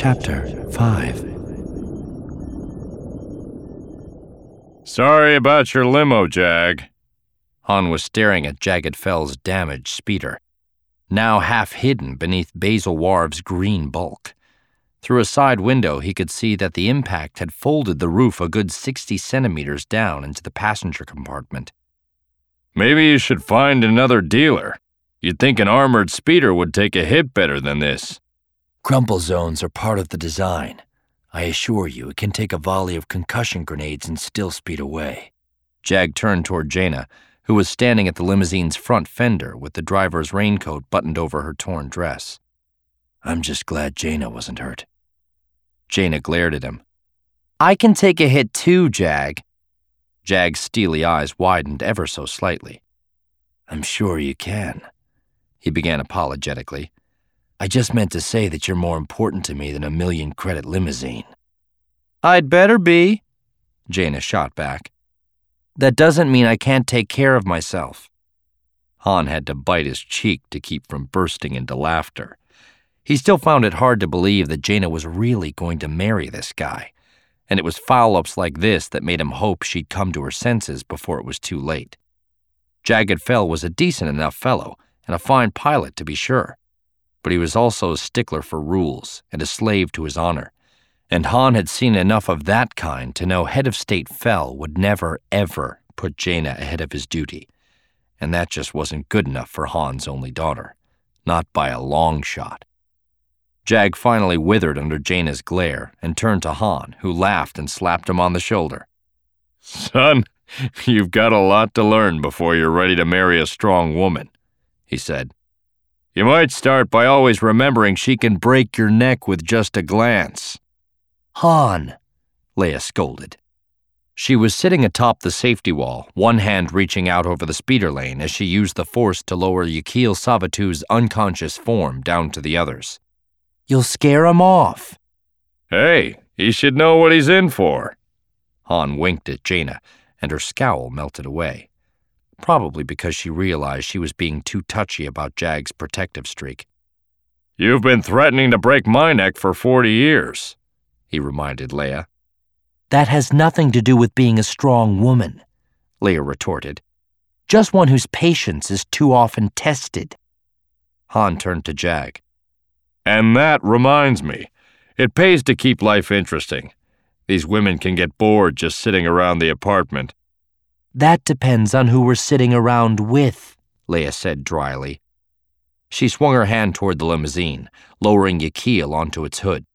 Chapter 5. Sorry about your limo, Jag. Han was staring at Jagged Fell's damaged speeder, now half hidden beneath Basil Wharf's green bulk. Through a side window, he could see that the impact had folded the roof a good 60 centimeters down into the passenger compartment. Maybe you should find another dealer. You'd think an armored speeder would take a hit better than this. Crumple zones are part of the design. I assure you, it can take a volley of concussion grenades and still speed away. Jag turned toward Jaina, who was standing at the limousine's front fender with the driver's raincoat buttoned over her torn dress. I'm just glad Jaina wasn't hurt. Jaina glared at him. I can take a hit too, Jag. Jag's steely eyes widened ever so slightly. I'm sure you can, he began apologetically. I just meant to say that you're more important to me than a 1,000,000-credit limousine. I'd better be, Jaina shot back. That doesn't mean I can't take care of myself. Han had to bite his cheek to keep from bursting into laughter. He still found it hard to believe that Jaina was really going to marry this guy, and it was foul-ups like this that made him hope she'd come to her senses before it was too late. Jagged Fell was a decent enough fellow, and a fine pilot to be sure, but he was also a stickler for rules and a slave to his honor, and Han had seen enough of that kind to know Head of State Fell would never, ever put Jaina ahead of his duty, and that just wasn't good enough for Han's only daughter, not by a long shot. Jag finally withered under Jaina's glare and turned to Han, who laughed and slapped him on the shoulder. Son, you've got a lot to learn before you're ready to marry a strong woman, he said. You might start by always remembering she can break your neck with just a glance. Han, Leia scolded. She was sitting atop the safety wall, one hand reaching out over the speeder lane as she used the force to lower Yakil Savatu's unconscious form down to the others. You'll scare him off. Hey, he should know what he's in for. Han winked at Jaina, and her scowl melted away, probably because she realized she was being too touchy about Jag's protective streak. You've been threatening to break my neck for 40 years, he reminded Leia. That has nothing to do with being a strong woman, Leia retorted. Just one whose patience is too often tested. Han turned to Jag. And that reminds me, it pays to keep life interesting. These women can get bored just sitting around the apartment. That depends on who we're sitting around with, Leia said dryly. She swung her hand toward the limousine, lowering Yakil onto its hood.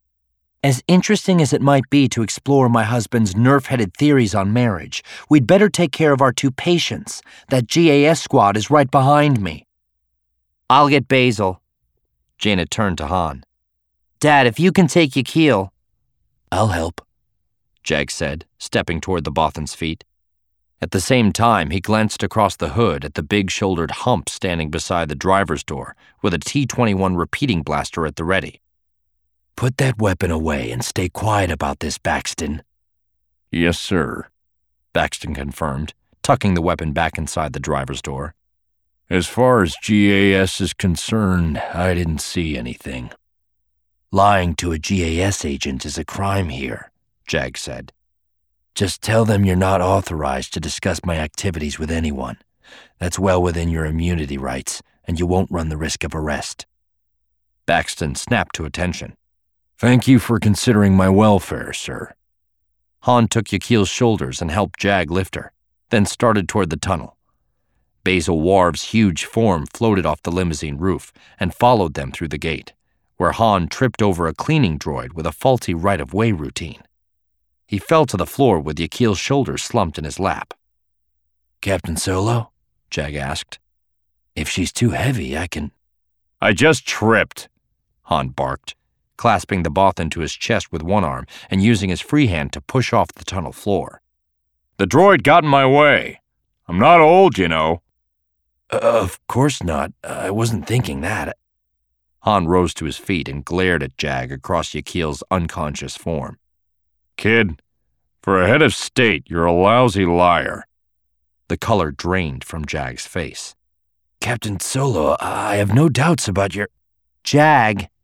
As interesting as it might be to explore my husband's nerf-headed theories on marriage, we'd better take care of our two patients. That GAS squad is right behind me. I'll get Basil. Jaina turned to Han. Dad, if you can take Yakil. I'll help, Jag said, stepping toward the Bothan's feet. At the same time, he glanced across the hood at the big-shouldered hump standing beside the driver's door with a T-21 repeating blaster at the ready. Put that weapon away and stay quiet about this, Baxton. Yes, sir, Baxton confirmed, tucking the weapon back inside the driver's door. As far as GAS is concerned, I didn't see anything. Lying to a GAS agent is a crime here, Jag said. Just tell them you're not authorized to discuss my activities with anyone. That's well within your immunity rights, and you won't run the risk of arrest. Baxton snapped to attention. Thank you for considering my welfare, sir. Han took Yakil's shoulders and helped Jag lift her, then started toward the tunnel. Basil Wharf's huge form floated off the limousine roof and followed them through the gate, where Han tripped over a cleaning droid with a faulty right-of-way routine. He fell to the floor with Yakil's shoulders slumped in his lap. Captain Solo? Jag asked. If she's too heavy, I can... I just tripped, Han barked, clasping the Bothan to his chest with one arm and using his free hand to push off the tunnel floor. The droid got in my way. I'm not old, you know. Of course not. I wasn't thinking that. Han rose to his feet and glared at Jag across Yakil's unconscious form. Kid, for a head of state, you're a lousy liar. The color drained from Jag's face. Captain Solo, I have no doubts about your... Jag,